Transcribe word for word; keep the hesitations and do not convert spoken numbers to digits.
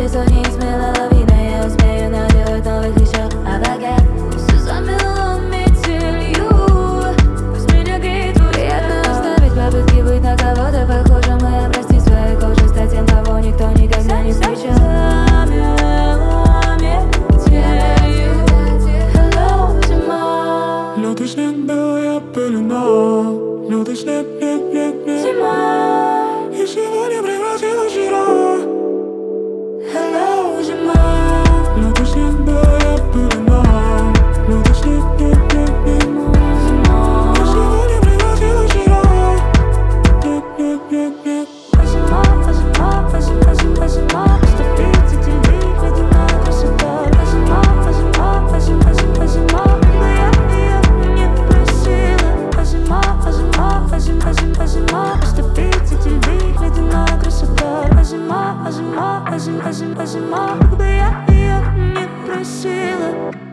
лицо неизменно лавина. Я успею наделать новых еще авангард. Все замело метелью, пусть меня греет твой приятно оставить попытки быть на кого-то похожим и обрасти своей кожей, стать тем, кого никто никогда не встречал. Лютый снег, белая пелена, лютый снег, нет, нет, нет. Зима, И сегодня превратилась в жара. hello, зима. Лютый снег, белая пелена, лютый снег, нет, нет, нет. Зима, И сегодня превратилась в жара. Нет, нет, нет, нет. зима, зима, зима, зима, зима. Ступить за телей, ледяная красота. Зима, зима, зима, зима, зима. Но я ее не просила. Зима, зима, зима, зима, зима. Ступить за телей, ледяная красота. Зима, зима, зима, зима, зима. Когда я ее не просила.